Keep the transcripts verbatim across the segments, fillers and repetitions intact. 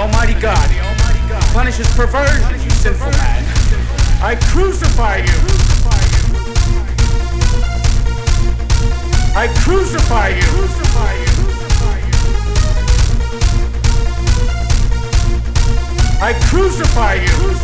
Almighty God punishes perversion, you sinful man. I crucify you. I crucify you. I crucify you.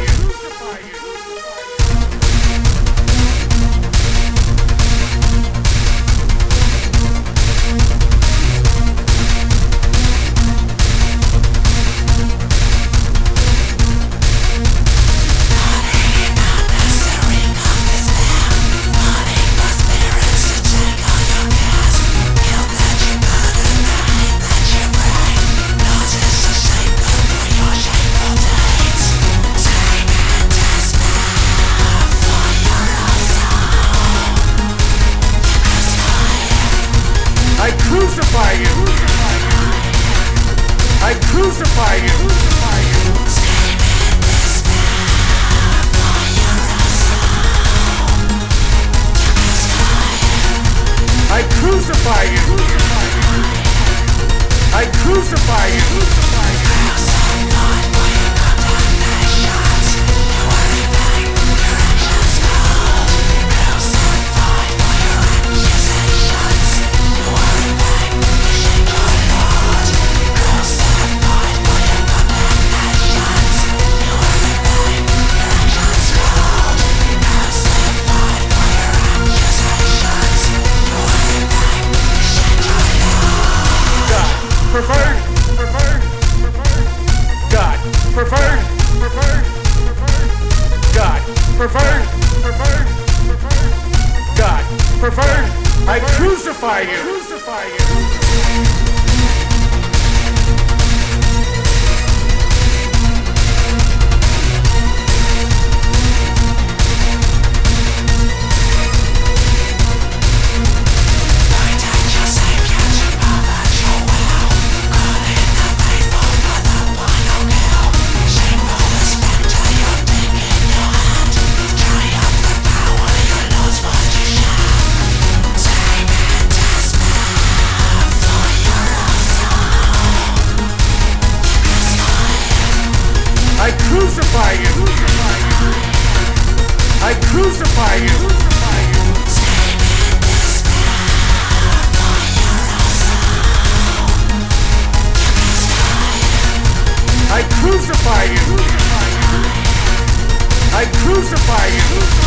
I crucify you. I crucify you. I crucify you. I crucify you. Preferred, preferred, preferred, God, preferred, preferred, preferred, God, preferred, preferred, preferred, God, preferred, I crucify you, crucify you. I crucify you. I crucify you. I crucify you. I crucify you.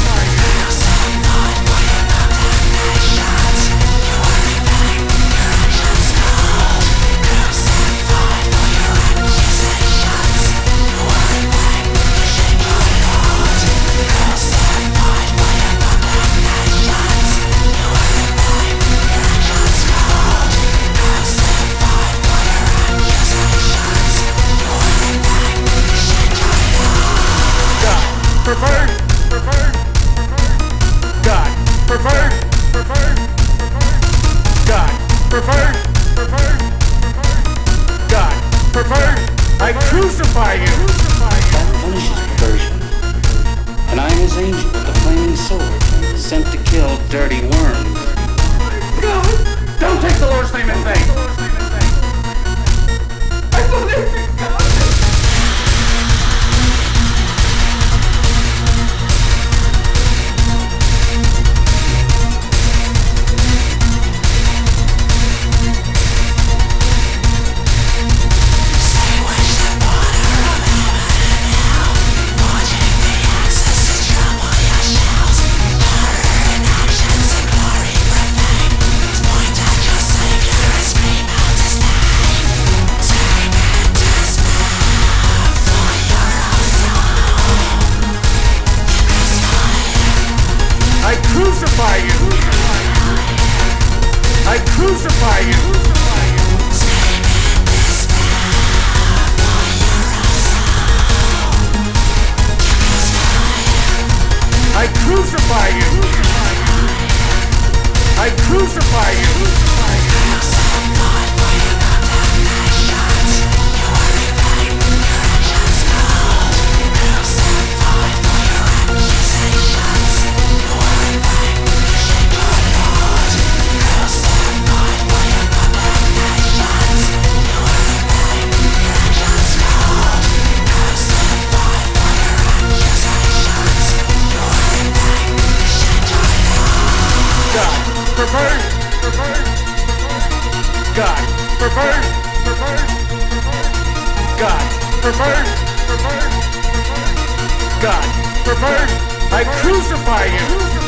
Preferred, preferred, preferred, God, preferred, preferred, preferred, God, preferred, preferred, preferred, God, preferred, I crucify you. God punishes perversion, and I am his angel with the flaming sword, sent to kill dirty worms. God, don't take the Lord's name in vain. I believe in God. I crucify you. I crucify you. I crucify you. I crucify you. perversion, perversion. God, perversion, perversion. God, perversion, perversion. God, perversion. I crucify you.